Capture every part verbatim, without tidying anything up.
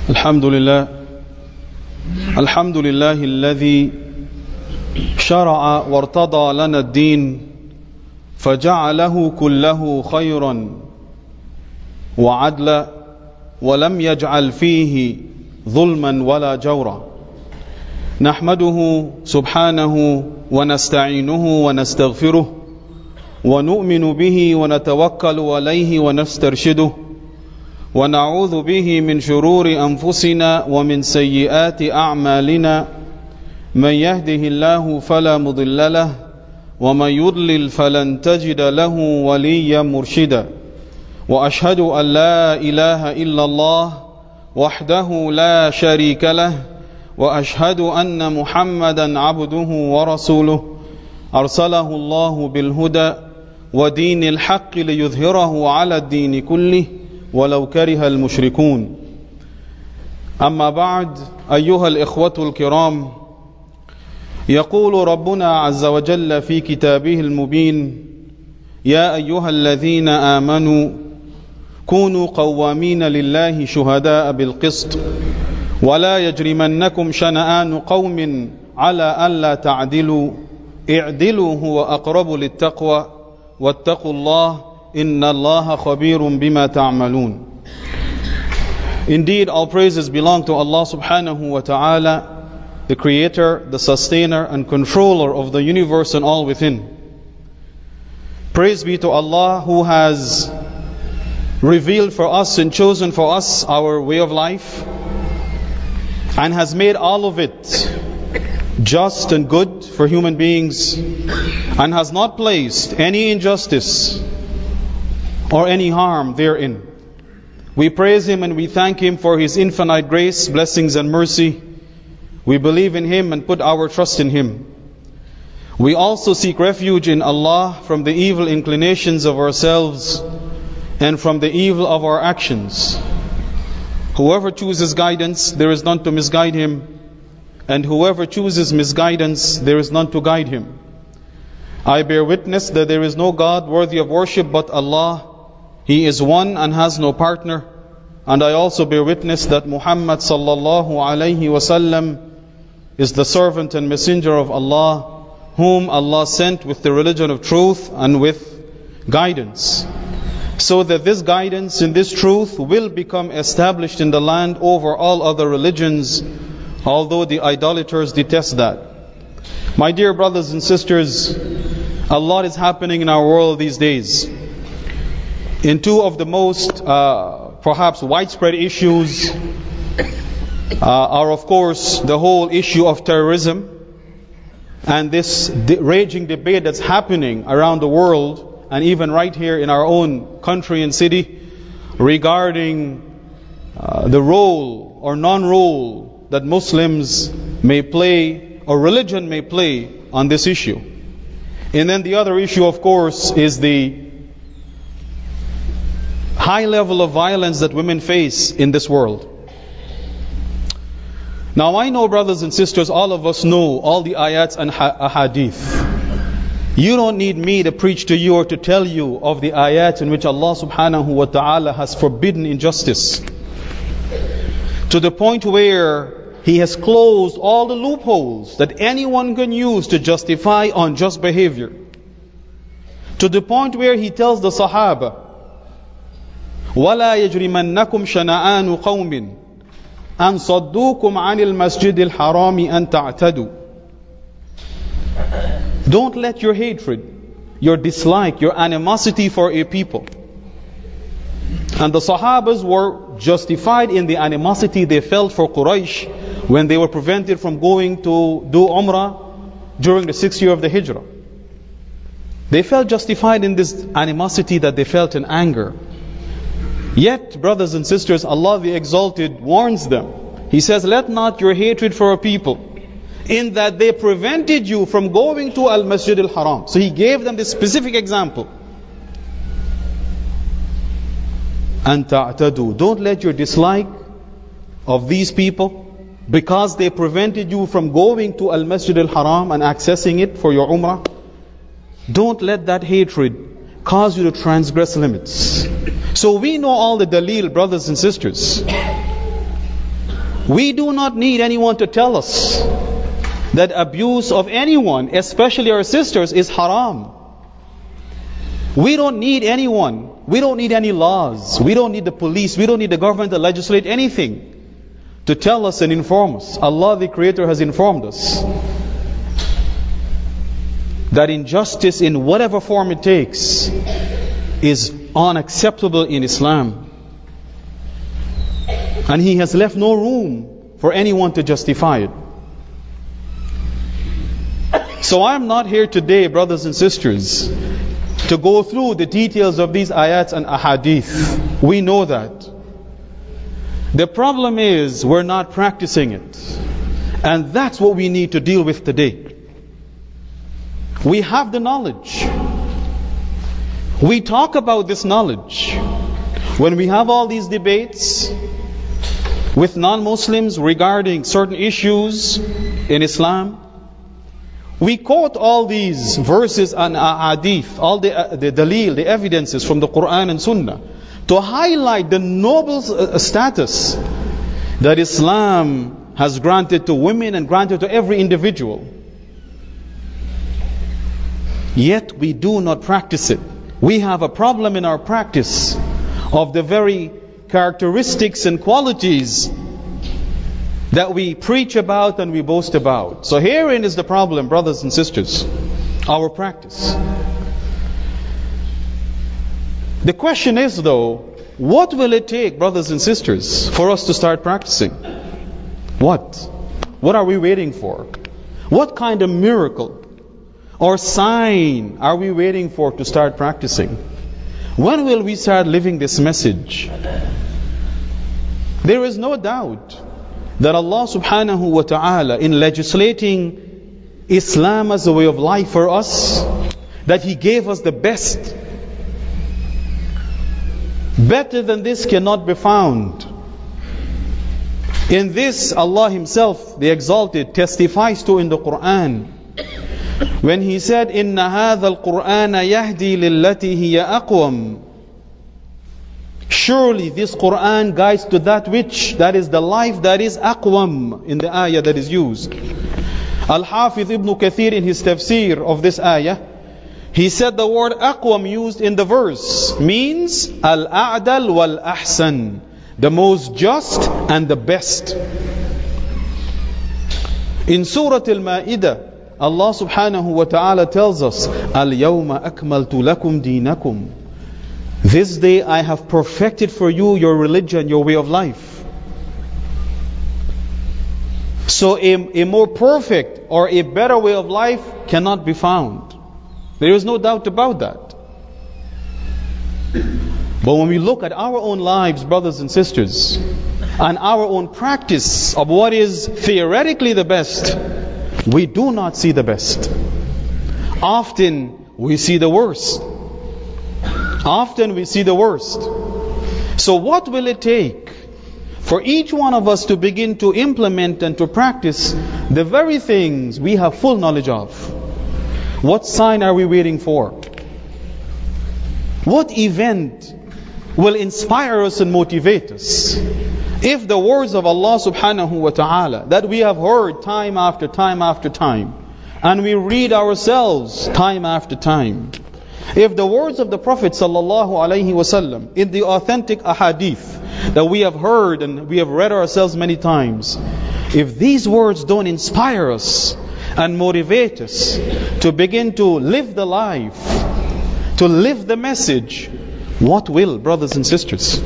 الحمد لله الحمد لله الذي شرع وارتضى لنا الدين فجعله كله خيرا وعدلا ولم يجعل فيه ظلما ولا جورا نحمده سبحانه ونستعينه ونستغفره ونؤمن به ونتوكل عليه ونسترشده ونعوذ به من شرور أنفسنا ومن سيئات أعمالنا من يهده الله فلا مضل له ومن يضلل فلن تجد له وليا مرشدا وأشهد أن لا إله إلا الله وحده لا شريك له وأشهد أن محمدا عبده ورسوله أرسله الله بالهدى ودين الحق ليظهره على الدين كله ولو كره المشركون أما بعد أيها الإخوة الكرام يقول ربنا عز وجل في كتابه المبين يا أيها الذين آمنوا كونوا قوامين لله شهداء بالقسط ولا يجرمنكم شنآن قوم على ألا تعدلوا اعدلوا هو أقرب للتقوى واتقوا الله إن الله خبير بما تعملون. Indeed, all praises belong to Allah subhanahu wa ta'ala, the creator, the sustainer and controller of the universe and all within. Praise be to Allah who has revealed for us and chosen for us our way of life and has made all of it just and good for human beings and has not placed any injustice or any harm therein. We praise Him and we thank Him for His infinite grace, blessings and mercy. We believe in Him and put our trust in Him. We also seek refuge in Allah from the evil inclinations of ourselves and from the evil of our actions. Whoever chooses guidance, there is none to misguide him. And whoever chooses misguidance, there is none to guide him. I bear witness that there is no God worthy of worship but Allah. He is one and has no partner. And I also bear witness that Muhammad sallallahu alayhi wasallam is the servant and messenger of Allah, whom Allah sent with the religion of truth and with guidance, so that this guidance and this truth will become established in the land over all other religions, although the idolaters detest that. My dear brothers and sisters, a lot is happening in our world these days. In two of the most uh, perhaps widespread issues uh, are of course the whole issue of terrorism and this de- raging debate that's happening around the world and even right here in our own country and city regarding uh, the role or non-role that Muslims may play or religion may play on this issue. And then the other issue of course is the high level of violence that women face in this world. Now I know, brothers and sisters, all of us know all the ayats and ahadith. You don't need me to preach to you or to tell you of the ayats in which Allah subhanahu wa ta'ala has forbidden injustice, to the point where He has closed all the loopholes that anyone can use to justify unjust behavior, to the point where He tells the Sahaba, وَلَا يَجْرِمَنَّكُمْ شَنَآنُ قَوْمٍ أَنْ صَدُّوكُمْ عَنِ الْمَسْجِدِ الْحَرَامِ أَنْ تَعْتَدُوا. Don't let your hatred, your dislike, your animosity for a people. And the Sahabas were justified in the animosity they felt for Quraysh when they were prevented from going to do Umrah during the sixth year of the Hijrah. They felt justified in this animosity that they felt in anger. Yet, brothers and sisters, Allah the Exalted warns them. He says, let not your hatred for a people, in that they prevented you from going to Al-Masjid Al-Haram. So He gave them this specific example. أَن تَعْتَدُوا. Don't let your dislike of these people, because they prevented you from going to Al-Masjid Al-Haram and accessing it for your Umrah, don't let that hatred cause you to transgress limits. So we know all the dalil, brothers and sisters. We do not need anyone to tell us that abuse of anyone, especially our sisters, is haram. We don't need anyone. We don't need any laws. We don't need the police. We don't need the government to legislate anything to tell us and inform us. Allah the Creator has informed us that injustice in whatever form it takes is unacceptable in Islam. And He has left no room for anyone to justify it. So I'm not here today, brothers and sisters, to go through the details of these ayats and ahadith. We know that. The problem is we're not practicing it. And that's what we need to deal with today. We have the knowledge. We talk about this knowledge. When we have all these debates with non-Muslims regarding certain issues in Islam, we quote all these verses and ahadith, all the, uh, the dalil, the evidences from the Quran and Sunnah, to highlight the noble uh, status that Islam has granted to women and granted to every individual. Yet we do not practice it. We have a problem in our practice of the very characteristics and qualities that we preach about and we boast about. So herein is the problem, brothers and sisters, our practice. The question is though, what will it take, brothers and sisters, for us to start practicing? What? What are we waiting for? What kind of miracle or sign are we waiting for to start practicing? When will we start living this message? There is no doubt that Allah subhanahu wa ta'ala, in legislating Islam as a way of life for us, that He gave us the best. Better than this cannot be found. In this, Allah Himself, the Exalted, testifies to in the Quran, when He said, إِنَّ هَذَا الْقُرْآنَ يَهْدِي لِلَّتِي هِيَ أَقْوَمُ. Surely this Quran guides to that which, that is the life that is aqwam, in the ayah that is used. Al-Hafiz Ibn Kathir, in his tafsir of this ayah, he said the word aqwam used in the verse means al-a'dal wal-ahsan, the most just and the best. In Surah Al-Ma'idah, Allah subhanahu wa ta'ala tells us, Al-yawma akmaltu lakum deenakum. This day I have perfected for you your religion, your way of life. So a, a more perfect or a better way of life cannot be found. There is no doubt about that. But when we look at our own lives, brothers and sisters, and our own practice of what is theoretically the best, we do not see the best. Often we see the worst. Often we see the worst. So what will it take for each one of us to begin to implement and to practice the very things we have full knowledge of? What sign are we waiting for? What event will inspire us and motivate us? If the words of Allah subhanahu wa ta'ala that we have heard time after time after time, and we read ourselves time after time, if the words of the Prophet sallallahu alaihi wasallam in the authentic ahadith that we have heard and we have read ourselves many times, if these words don't inspire us and motivate us to begin to live the life, to live the message, what will, brothers and sisters?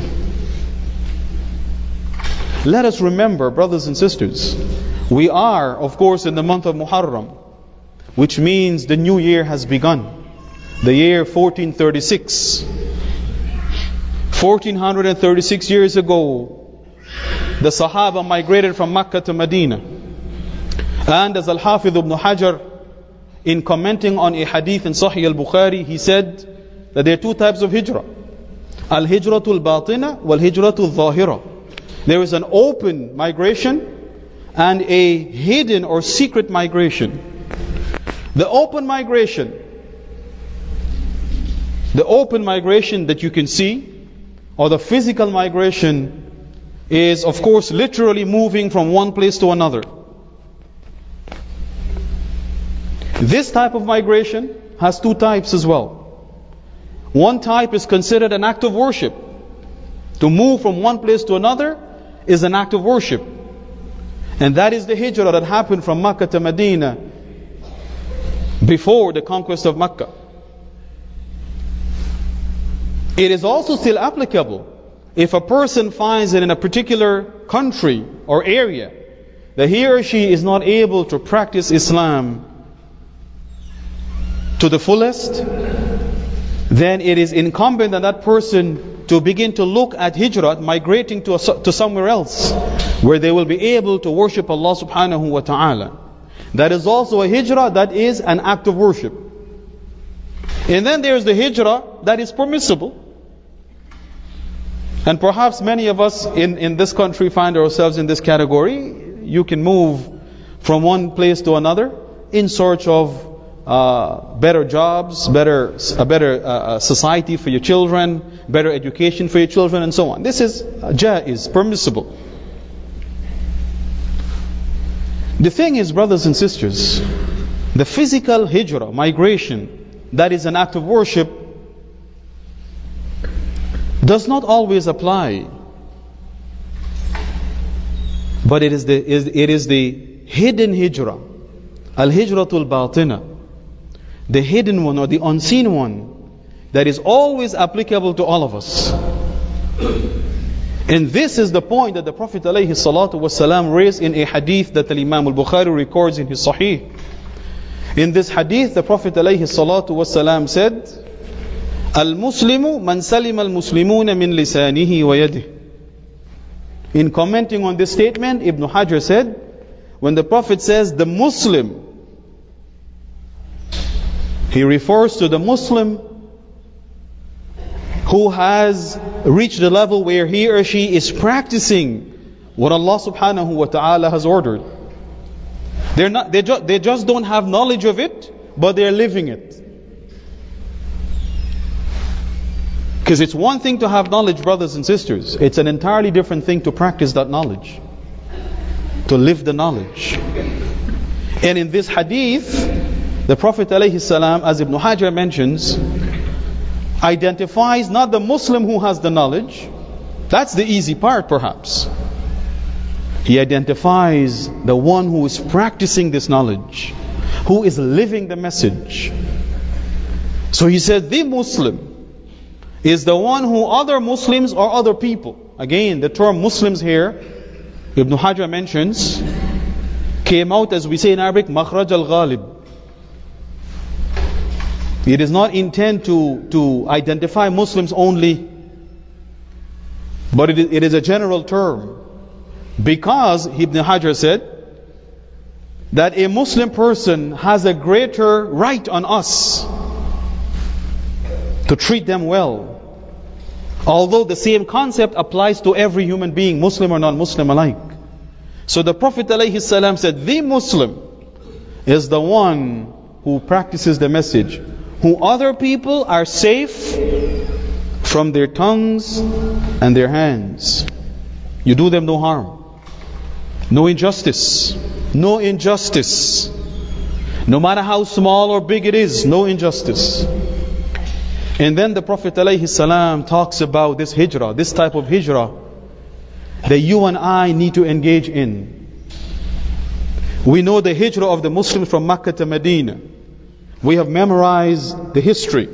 Let us remember, brothers and sisters, we are, of course, in the month of Muharram, which means the new year has begun. The year fourteen thirty-six. fourteen thirty-six years ago, the Sahaba migrated from Mecca to Medina. And as Al-Hafiz Ibn Hajar, in commenting on a hadith in Sahih al-Bukhari, he said that there are two types of hijrah. Al-hijratul batina wal-hijratul zahira. There is an open migration and a hidden or secret migration. The open migration, the open migration that you can see, or the physical migration, is, of course, literally moving from one place to another. This type of migration has two types as well. One type is considered an act of worship. To move from one place to another is an act of worship. And that is the hijrah that happened from Makkah to Medina before the conquest of Makkah. It is also still applicable if a person finds that in a particular country or area that he or she is not able to practice Islam to the fullest, then it is incumbent on that person to begin to look at hijrah, migrating to, a, to somewhere else where they will be able to worship Allah subhanahu wa ta'ala. That is also a hijrah that is an act of worship. And then there's the hijrah that is permissible. And perhaps many of us in, in this country find ourselves in this category. You can move from one place to another in search of uh, better jobs, better a better uh, society for your children, better education for your children, and so on. This is jaiz, permissible. The thing is, brothers and sisters, the physical hijrah, migration, that is an act of worship, does not always apply. But it is the, it is the hidden hijrah, al-hijratul batina, the hidden one or the unseen one, that is always applicable to all of us. And this is the point that the Prophet ﷺ raised in a hadith that Imam al-Bukhari records in his Sahih. In this hadith, the Prophet ﷺ said, Al-Muslimu man salima al-Muslimuna min lisanihi wa yadihi. In commenting on this statement, Ibn Hajar said, when the Prophet says the Muslim, he refers to the Muslim who has reached the level where he or she is practicing what Allah subhanahu wa ta'ala has ordered. They're not, they, ju- they just don't have knowledge of it, but they're living it. Because it's one thing to have knowledge, brothers and sisters. It's an entirely different thing to practice that knowledge, to live the knowledge. And in this hadith, the Prophet ﷺ, as Ibn Hajar mentions, identifies not the Muslim who has the knowledge. That's the easy part, perhaps. He identifies the one who is practicing this knowledge, who is living the message. So he said, the Muslim is the one who other Muslims or other people, again the term Muslims here, Ibn Hajar mentions, came out, as we say in Arabic, makhraj al-ghalib. It is not intent to, to identify Muslims only, but it, it is a general term. Because, Ibn Hajar said, that a Muslim person has a greater right on us to treat them well. Although the same concept applies to every human being, Muslim or non-Muslim alike. So the Prophet ﷺ said, the Muslim is the one who practices the message, who other people are safe from their tongues and their hands. You do them no harm. No injustice. No injustice. No matter how small or big it is, no injustice. And then the Prophet ﷺ talks about this hijrah, this type of hijrah that you and I need to engage in. We know the hijrah of the Muslims from Makkah to Medina. We have memorized the history.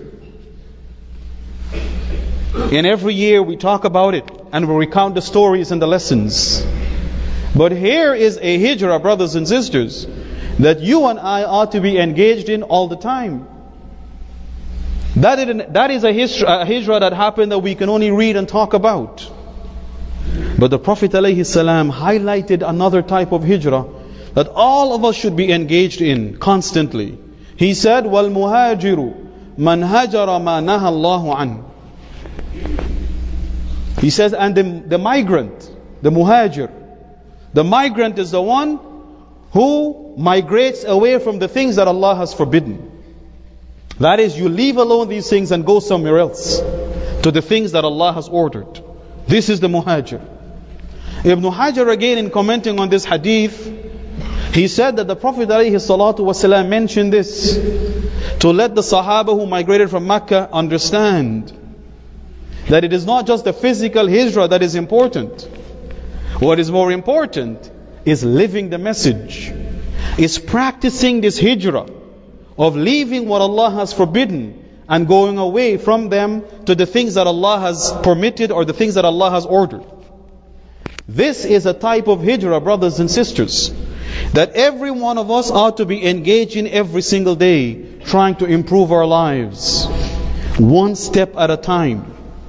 And every year we talk about it and we recount the stories and the lessons. But here is a hijrah, brothers and sisters, that you and I ought to be engaged in all the time. That is, that is a, history, a hijrah that happened that we can only read and talk about. But the Prophet ﷺ highlighted another type of hijrah that all of us should be engaged in constantly. He said, وَالْمُهَاجِرُ مَنْ هَجَرَ مَا نَهَى اللَّهُ عَنْهُ. He says, and the, the migrant, the muhajir, the migrant is the one who migrates away from the things that Allah has forbidden. That is, you leave alone these things and go somewhere else to the things that Allah has ordered. This is the muhajir. Ibn Hajar again, in commenting on this hadith, he said that the Prophet ﷺ mentioned this to let the Sahaba who migrated from Mecca understand that it is not just the physical hijrah that is important. What is more important is living the message, is practicing this hijrah of leaving what Allah has forbidden and going away from them to the things that Allah has permitted or the things that Allah has ordered. This is a type of hijrah, brothers and sisters, that every one of us ought to be engaged in every single day, trying to improve our lives, one step at a time.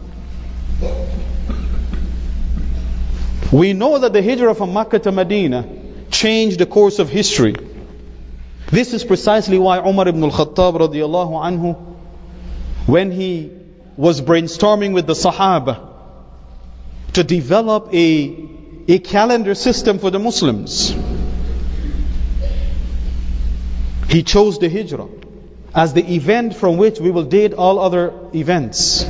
We know that the hijrah from Makkah to Medina changed the course of history. This is precisely why Umar ibn al-Khattab radiallahu anhu, when he was brainstorming with the Sahaba to develop a, a calendar system for the Muslims, he chose the hijrah as the event from which we will date all other events.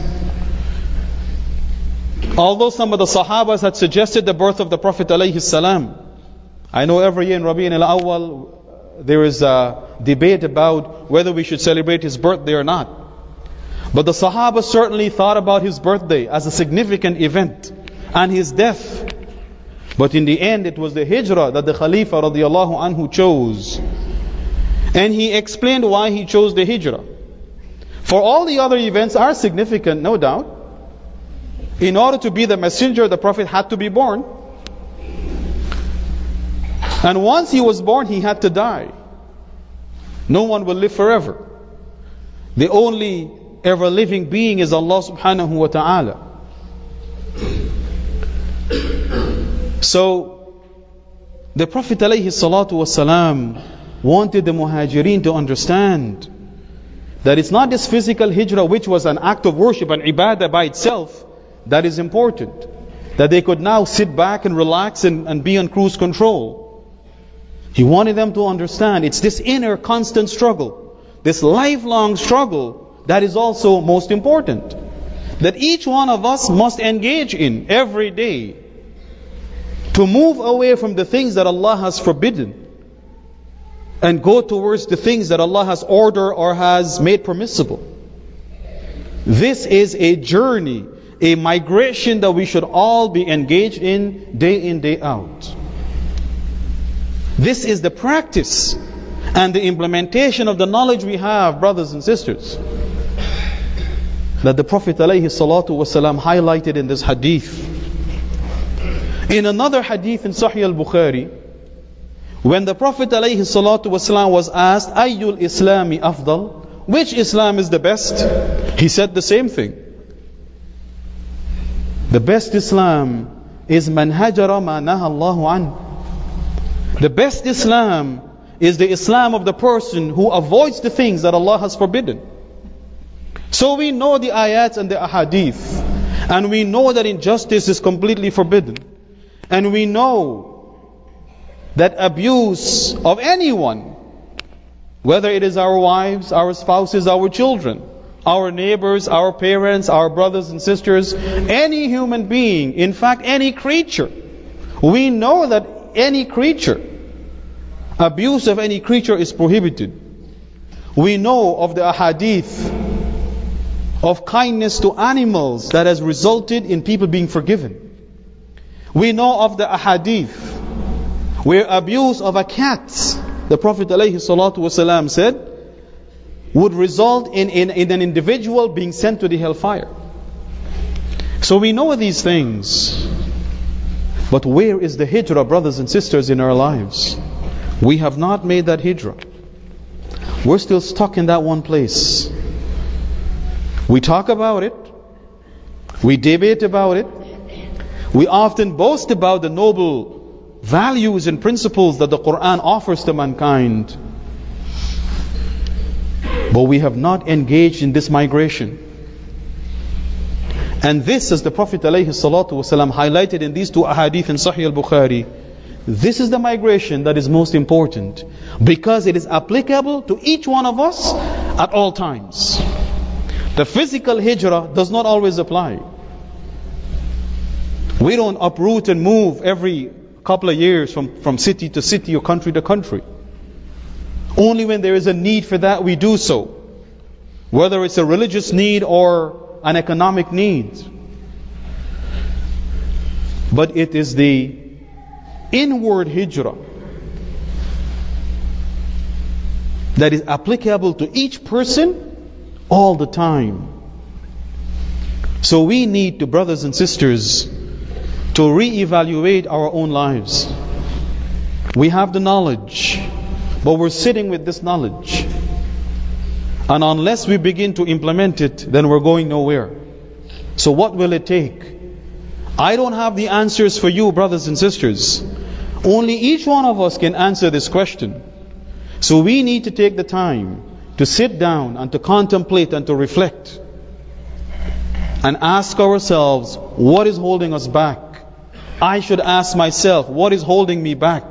Although some of the Sahabas had suggested the birth of the Prophet alayhi salam, I know every year in Rabi'in al-Awwal there is a debate about whether we should celebrate his birthday or not. But the Sahaba certainly thought about his birthday as a significant event and his death. But in the end it was the hijrah that the Khalifa radiallahu anhu chose. And he explained why he chose the hijrah. For all the other events are significant, no doubt. In order to be the messenger, the Prophet had to be born. And once he was born, he had to die. No one will live forever. The only ever living being is Allah subhanahu wa ta'ala. So, the Prophet alayhi salatu wasalam wanted the muhajirin to understand that it's not this physical hijrah which was an act of worship and ibadah by itself that is important. That they could now sit back and relax and, and be on cruise control. He wanted them to understand it's this inner constant struggle, this lifelong struggle that is also most important. That each one of us must engage in every day to move away from the things that Allah has forbidden and go towards the things that Allah has ordered or has made permissible. This is a journey, a migration that we should all be engaged in day in, day out. This is the practice and the implementation of the knowledge we have, brothers and sisters, that the Prophet ﷺ highlighted in this hadith. In another hadith in Sahih al-Bukhari, when the Prophet ﷺ was asked, Ayyul Islami afdal, which Islam is the best? He said the same thing. The best Islam is man hajara ma naha Allahu an. The best Islam is the Islam of the person who avoids the things that Allah has forbidden. So we know the ayats and the ahadith, and we know that injustice is completely forbidden, and we know that abuse of anyone, whether it is our wives, our spouses, our children, our neighbors, our parents, our brothers and sisters, any human being, in fact any creature, we know that any creature, abuse of any creature is prohibited. We know of the ahadith of kindness to animals that has resulted in people being forgiven. We know of the ahadith where abuse of a cat, the Prophet ﷺ said, would result in, in, in an individual being sent to the hellfire. So we know these things. But where is the hijrah, brothers and sisters, in our lives? We have not made that hijrah. We're still stuck in that one place. We talk about it. We debate about it. We often boast about the noble values and principles that the Quran offers to mankind. But we have not engaged in this migration. And this, as the Prophet ﷺ highlighted in these two ahadith in Sahih al-Bukhari, this is the migration that is most important, because it is applicable to each one of us at all times. The physical hijrah does not always apply. We don't uproot and move every couple of years from, from city to city or country to country. Only when there is a need for that we do so. Whether it's a religious need or an economic need. But it is the inward hijrah that is applicable to each person all the time. So we need to, brothers and sisters, to re-evaluate our own lives. We have the knowledge, but we're sitting with this knowledge. And unless we begin to implement it, then we're going nowhere. So what will it take? I don't have the answers for you, brothers and sisters. Only each one of us can answer this question. So we need to take the time to sit down and to contemplate and to reflect. And ask ourselves, what is holding us back? I should ask myself, what is holding me back?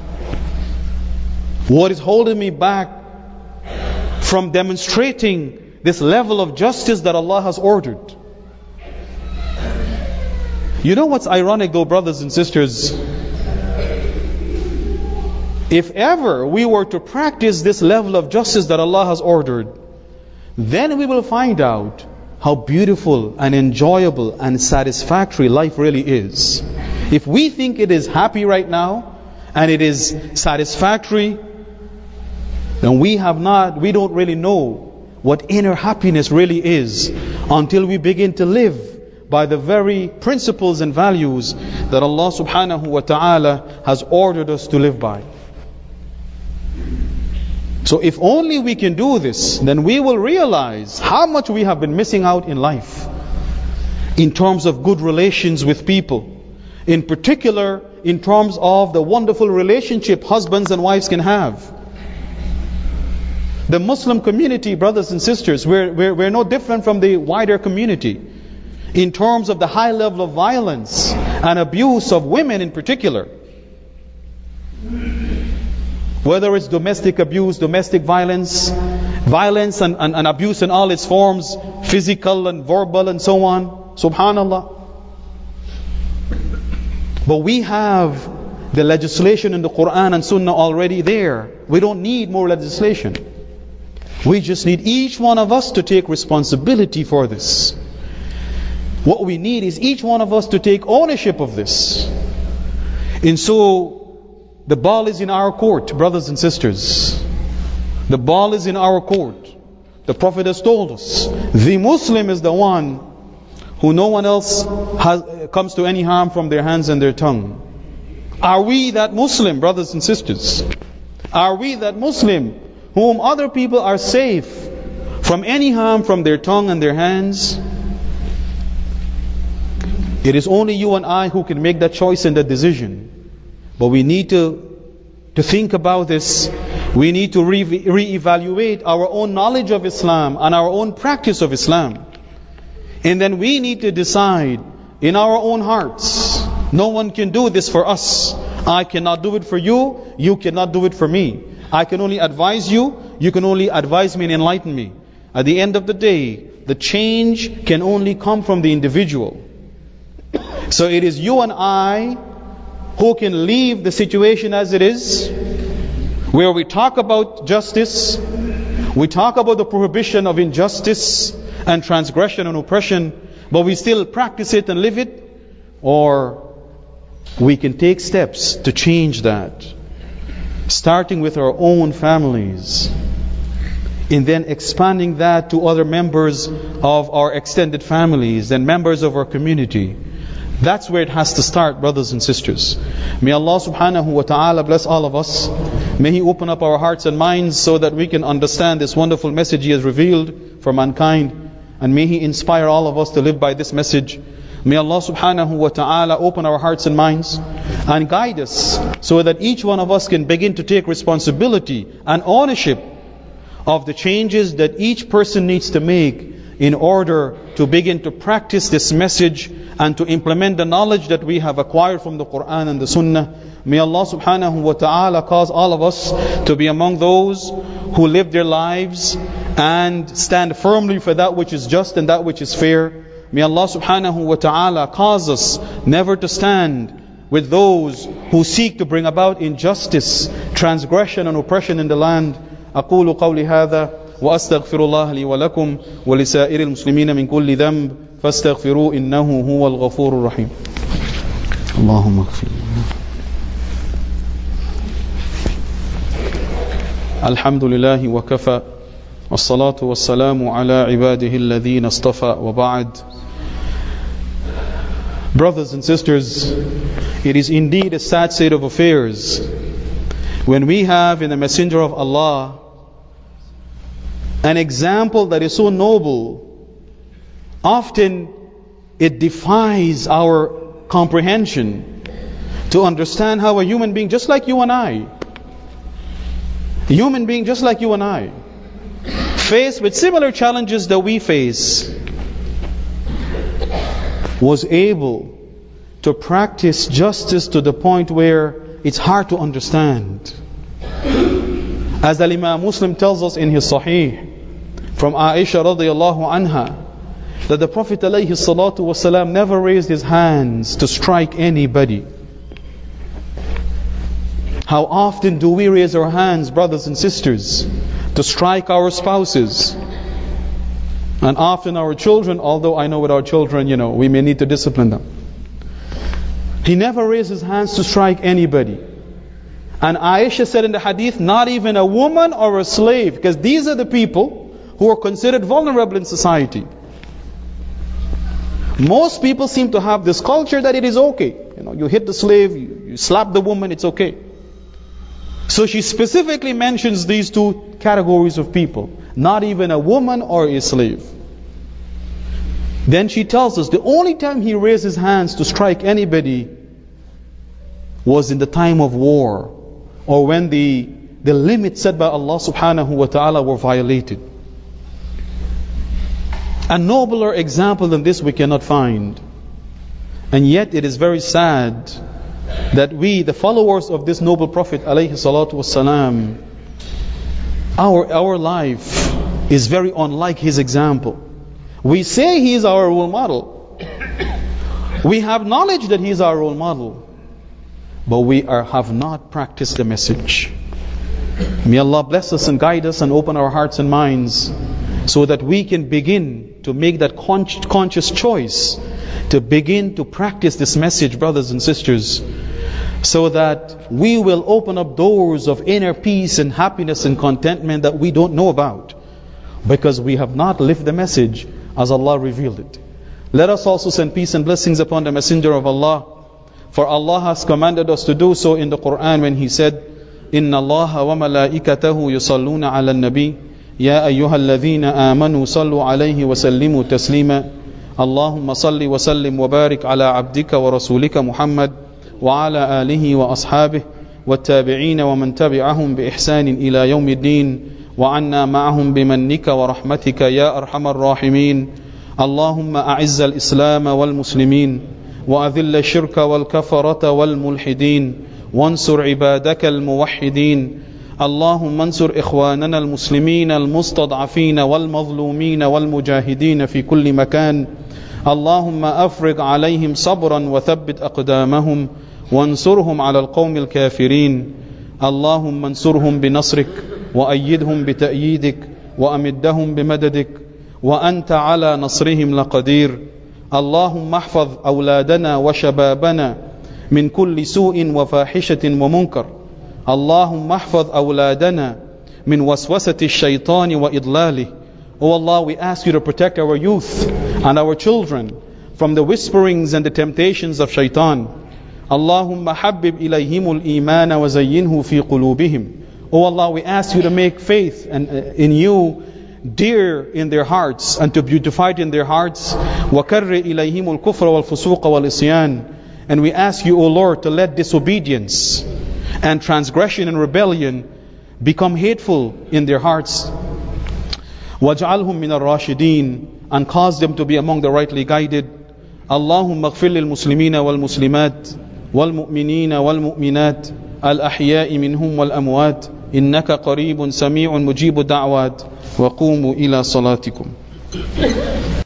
What is holding me back from demonstrating this level of justice that Allah has ordered? You know what's ironic though, brothers and sisters? If ever we were to practice this level of justice that Allah has ordered, then we will find out how beautiful and enjoyable and satisfactory life really is. If we think it is happy right now and it is satisfactory, then we have not, we don't really know what inner happiness really is until we begin to live by the very principles and values that Allah subhanahu wa ta'ala has ordered us to live by. So if only we can do this, then we will realize how much we have been missing out in life in terms of good relations with people. In particular, in terms of the wonderful relationship husbands and wives can have. The Muslim community, brothers and sisters, we're, we're, we're no different from the wider community in terms of the high level of violence and abuse of women in particular. Whether it's domestic abuse, domestic violence, violence and, and, and abuse in all its forms, physical and verbal and so on. Subhanallah. But we have the legislation in the Quran and Sunnah already there. We don't need more legislation. We just need each one of us to take responsibility for this. What we need is each one of us to take ownership of this. And so, the ball is in our court, brothers and sisters. The ball is in our court. The Prophet has told us, the Muslim is the one who no one else has, comes to any harm from their hands and their tongue. Are we that Muslim, brothers and sisters? Are we that Muslim whom other people are safe from any harm from their tongue and their hands? It is only you and I who can make that choice and that decision. But we need to, to think about this. We need to re- re-evaluate our own knowledge of Islam and our own practice of Islam. And then we need to decide in our own hearts. No one can do this for us. I cannot do it for you. You cannot do it for me. I can only advise you. You can only advise me and enlighten me. At the end of the day, the change can only come from the individual. So it is you and I who can leave the situation as it is, where we talk about justice, we talk about the prohibition of injustice and transgression and oppression, but we still practice it and live it, or we can take steps to change that, starting with our own families, and then expanding that to other members of our extended families and members of our community. That's where it has to start, brothers and sisters. May Allah subhanahu wa ta'ala bless all of us. May He open up our hearts and minds so that we can understand this wonderful message He has revealed for mankind. And may He inspire all of us to live by this message. May Allah subhanahu wa ta'ala open our hearts and minds and guide us so that each one of us can begin to take responsibility and ownership of the changes that each person needs to make in order to begin to practice this message and to implement the knowledge that we have acquired from the Quran and the Sunnah. May Allah subhanahu wa ta'ala cause all of us to be among those who live their lives and stand firmly for that which is just and that which is fair. May Allah subhanahu wa ta'ala cause us never to stand with those who seek to bring about injustice, transgression and oppression in the land. أقول قولي هذا وأستغفر الله لي ولكم ولسائر المسلمين من كل ذنب فاستغفروه إنه هو الغفور الرحيم. اللهم اغفر. الحمد لله وكفى والصلاة والسلام على عباده الذين اصطفى وبعد. Brothers and sisters, it is indeed a sad state of affairs when we have in the Messenger of Allah an example that is so noble. Often it defies our comprehension to understand how a human being just like you and I, a human being just like you and I, faced with similar challenges that we face, was able to practice justice to the point where it's hard to understand. As Al-Imam Muslim tells us in his Sahih from Aisha radiyallahu anha, that the Prophet alayhi salatu wasalam never raised his hands to strike anybody. How often do we raise our hands, brothers and sisters, to strike our spouses? And often our children, although I know with our children, you know, we may need to discipline them. He never raised his hands to strike anybody. And Aisha said in the hadith, not even a woman or a slave, because these are the people who are considered vulnerable in society. Most people seem to have this culture that it is okay. You know, you hit the slave, you, you slap the woman, it's okay. So she specifically mentions these two categories of people. Not even a woman or a slave. Then she tells us the only time he raised his hands to strike anybody was in the time of war, or when the, the limits set by Allah subhanahu wa ta'ala were violated. A nobler example than this we cannot find. And yet it is very sad that we, the followers of this noble Prophet alayhi salatu wasalam, our, our life is very unlike his example. We say he is our role model. We have knowledge that he is our role model. But we are, have not practiced the message. May Allah bless us and guide us and open our hearts and minds so that we can begin to make that con- conscious choice to begin to practice this message, brothers and sisters, so that we will open up doors of inner peace and happiness and contentment that we don't know about, because we have not lived the message as Allah revealed it. Let us also send peace and blessings upon the Messenger of Allah, for Allah has commanded us to do so in the Quran when He said, Inna Allaha wa malaikatahu yusalluna ala nabi ya ayyuhalladhina amanu sallu alayhi wa sallimu taslima Allahumma salli wa sallim wa barik ala abdika wa rasulika Muhammad wa ala alihi wa ashabih wa tabi'ina wa man tabi'ahum bi ihsanin ila yawmiddin وعنا معهم بمنك ورحمتك يا أرحم الراحمين اللهم أعز الإسلام والمسلمين وأذل الشرك والكفرة والملحدين وانصر عبادك الموحدين اللهم انصر إخواننا المسلمين المستضعفين والمظلومين والمجاهدين في كل مكان اللهم أفرغ عليهم صبرا وثبت أقدامهم وانصرهم على القوم الكافرين اللهم انصرهم بنصرك وأيدهم بتأييدك وأمدهم بمددك وأنت على نصرهم لقدير اللهم احفظ أولادنا وشبابنا من كل سوء وفاحشة ومنكر اللهم احفظ أولادنا من وسوسة الشيطان وإضلاله. O Allah, we ask you to protect our youth and our children from the whisperings and the temptations of shaitan. Allahumma habbib ilayhimul iman wa zayyinhu fi qulubihim. O Allah, we ask you to make faith and uh, in you dear in their hearts and to beautify it in their hearts. وَكَرِّ إِلَيْهِمُ الْكُفْرَ وَالْفُسُوقَ وَالْإِصْيَانَ. And we ask you, O Lord, to let disobedience and transgression and rebellion become hateful in their hearts. وَاجْعَلْهُمْ مِنَ الرَّاشِدِينَ. And cause them to be among the rightly guided. اللهم اغفر للمسلمين والمسلمات والمؤمنين والمؤمنات الأحياء منهم والأموات إنك قريب سميع مجيب الدعوات وقوموا إلى صلاتكم.